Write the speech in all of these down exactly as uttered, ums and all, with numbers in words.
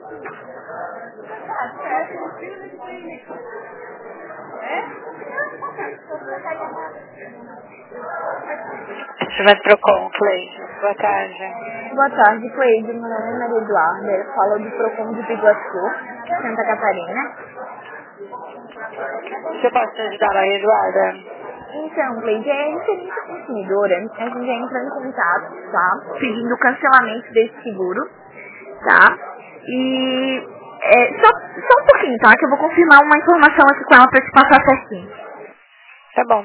Você vai Procon, Cleide. Boa tarde. Boa tarde, Cleide. Meu nome é Maria Eduarda. Eu falo do Procon de Biguaçu, Santa Catarina. Você pode te ajudar, Maria Eduarda? Então, Cleide, é referente à consumidora. A gente já entrou em contato, tá? Pedindo o cancelamento desse seguro, tá? E é, só, só um pouquinho, tá? Que eu vou confirmar uma informação aqui com ela pra te passar certinho. Tá bom.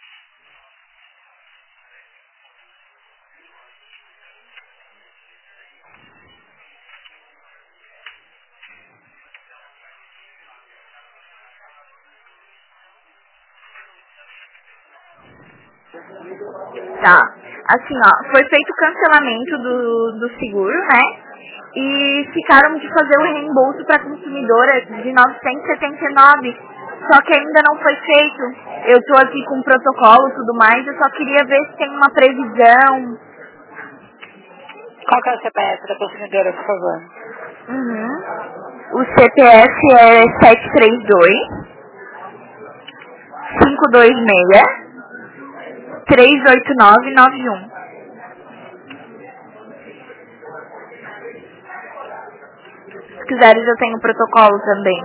Tá. Assim, ó, foi feito o cancelamento do, do seguro, né? E ficaram de fazer o reembolso para a consumidora de novecentos e setenta e nove. Só que ainda não foi feito. Eu tô aqui com o protocolo e tudo mais. Eu só queria ver se tem uma previsão. Qual que é o C P F da consumidora, por favor? Uhum. O C P F é sete três dois, cinco dois seis, três oito nove nove um. Se quiseres, eu tenho o protocolo também.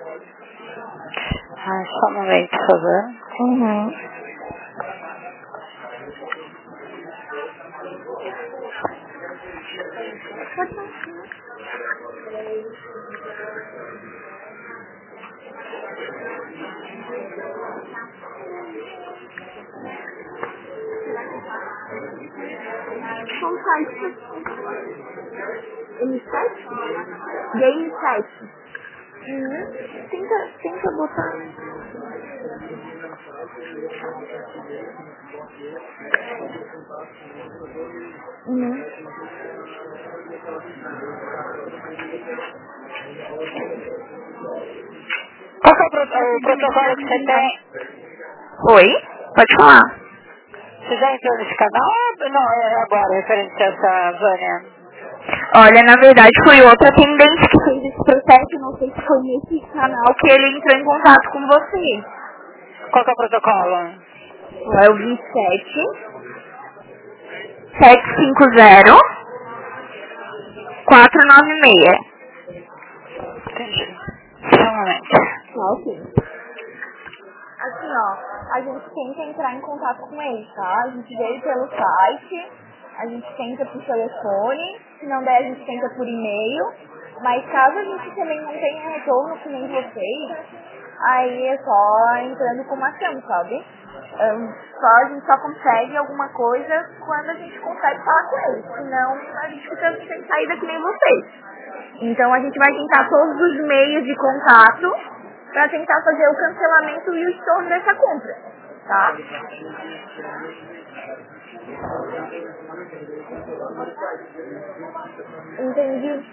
Ah, só um momento, por favor. Uhum. Qual site? M sete? Game sete. Uhum. Tenta, tenta botar. Uhum. Qual que é o, pro- o protocolo que você tem? Oi? Pode falar. Você já entrou nesse canal? Ah, não, é agora, referente a essa Vânia. Olha, na verdade foi outro atendente que fez esse processo. Não sei se foi nesse canal que ele entrou em contato com você. Qual que é o protocolo? É o vinte e sete, sete cinco zero, quatro nove seis. Entendi. Só um momento. Tá, ok. Assim, ó, a gente tenta entrar em contato com ele, tá? A gente veio pelo site, a gente tenta por telefone, se não der a gente tenta por e-mail, mas caso a gente também não tenha retorno que nem vocês, aí é só entrando com uma ação, sabe? Ahn, só, a gente só consegue alguma coisa quando a gente consegue falar com ele, senão a gente fica sem saída que nem vocês. Então a gente vai tentar todos os meios de contato para tentar fazer o cancelamento e o estorno dessa compra, tá? Entendi.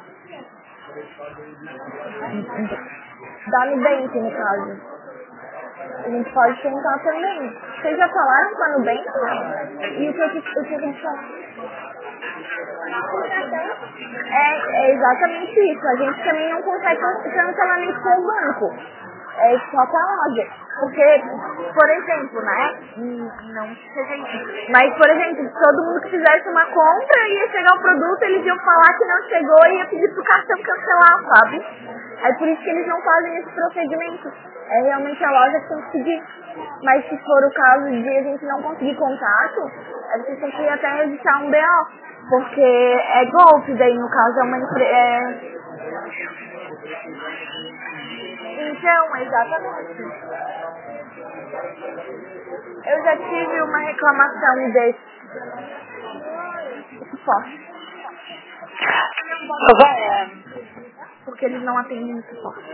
Dá Nubank, no caso. A gente pode tentar também. Vocês já falaram com a Nubank? E o que eu te- o que eu tenho que falar? É, é exatamente isso. A gente também não consegue cancelamento com o banco. É só com a loja. Porque, por exemplo, né? hum, Não que seja isso. Mas, por exemplo, se todo mundo que fizesse uma compra, ia chegar o produto, eles iam falar que não chegou e ia pedir pro cartão cancelar, sabe? É por isso que eles não fazem esse procedimento. É realmente a loja que tem que pedir. Mas se for o caso de a gente não conseguir contato, aí vocês têm que até registrar um B O. Porque é golpe, daí no caso é uma empresa. Então, exatamente. Eu já tive uma reclamação desse suporte. Ô, Vânia, Porque eles não atendem o suporte.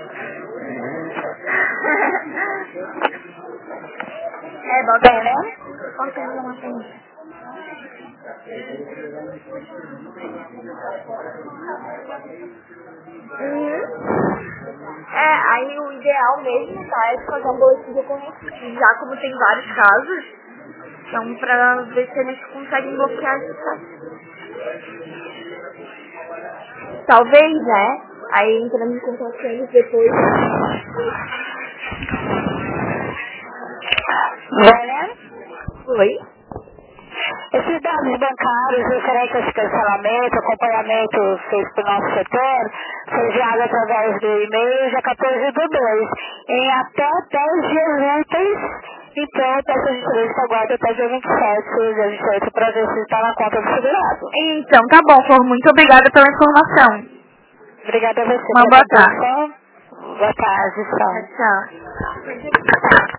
É, bota tem, né? porque eles não atendem. Uhum. É, aí o ideal mesmo, tá, é fazer um boletim de ocorrência. Já como tem vários casos, então pra ver se eles conseguem bloquear esse caso. Talvez, né? Aí entramos em contato com eles depois. Vânia? Oi? Esses dados bancários referentes a esse cancelamento, acompanhamento feito pelo nosso setor, foi enviado através do e-mail dia quatorze do dois, em até dez dias úteis. Então, peço a gente que aguarde até dia vinte e sete, dia vinte e oito, para ver se está na conta do segurado. Então, tá bom, Flor. Muito obrigada pela informação. Obrigada a você Uma pela boa tarde. atenção. Boa tarde, tchau. Tchau.